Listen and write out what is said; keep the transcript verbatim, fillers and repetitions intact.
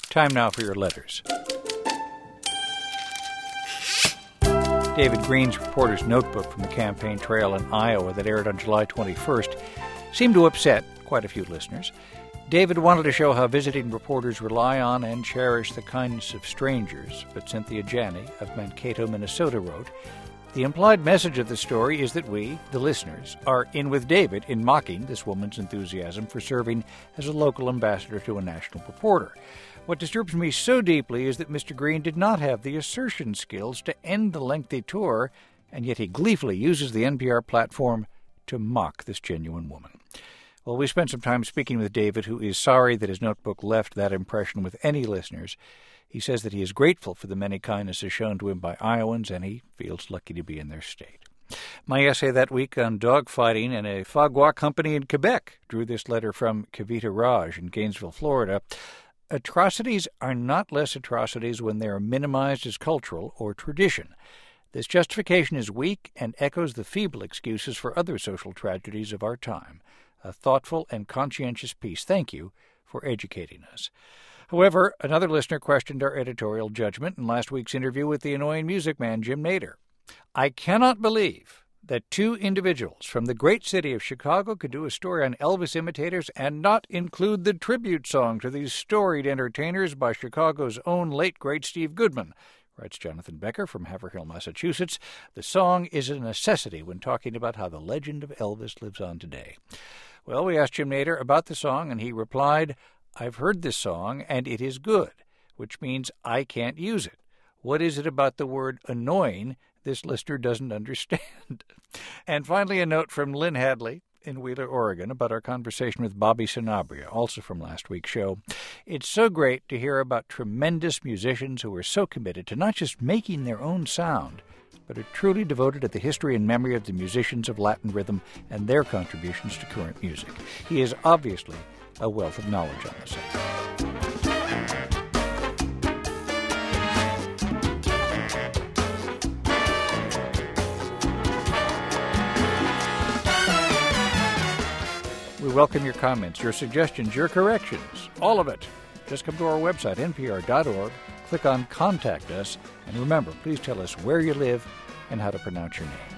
Time now for your letters. David Green's reporter's notebook from the campaign trail in Iowa that aired on July twenty-first seemed to upset quite a few listeners. David wanted to show how visiting reporters rely on and cherish the kindness of strangers, but Cynthia Janney of Mankato, Minnesota wrote, "The implied message of the story is that we, the listeners, are in with David in mocking this woman's enthusiasm for serving as a local ambassador to a national reporter. What disturbs me so deeply is that Mister Green did not have the assertion skills to end the lengthy tour, and yet he gleefully uses the N P R platform to mock this genuine woman." Well, we spent some time speaking with David, who is sorry that his notebook left that impression with any listeners. He says that he is grateful for the many kindnesses shown to him by Iowans, and he feels lucky to be in their state. My essay that week on dogfighting and a foie gras company in Quebec drew this letter from Kavita Raj in Gainesville, Florida. Atrocities are not less atrocities when they are minimized as cultural or tradition. This justification is weak and echoes the feeble excuses for other social tragedies of our time. A thoughtful and conscientious piece. Thank you for educating us. However, another listener questioned our editorial judgment in last week's interview with the annoying music man Jim Nader. "I cannot believe that two individuals from the great city of Chicago could do a story on Elvis imitators and not include the tribute song to these storied entertainers by Chicago's own late great Steve Goodman," writes Jonathan Becker from Haverhill, Massachusetts. "The song is a necessity when talking about how the legend of Elvis lives on today." Well, we asked Jim Nader about the song, and he replied, "I've heard this song, and it is good, which means I can't use it. What is it about the word annoying this listener doesn't understand?" And finally, a note from Lynn Hadley in Wheeler, Oregon, about our conversation with Bobby Sanabria, also from last week's show. "It's so great to hear about tremendous musicians who are so committed to not just making their own sound, but are truly devoted to the history and memory of the musicians of Latin rhythm and their contributions to current music. He is obviously a wealth of knowledge on the subject." We welcome your comments, your suggestions, your corrections, all of it. Just come to our website, N P R dot org, click on Contact Us, and remember, please tell us where you live and how to pronounce your name.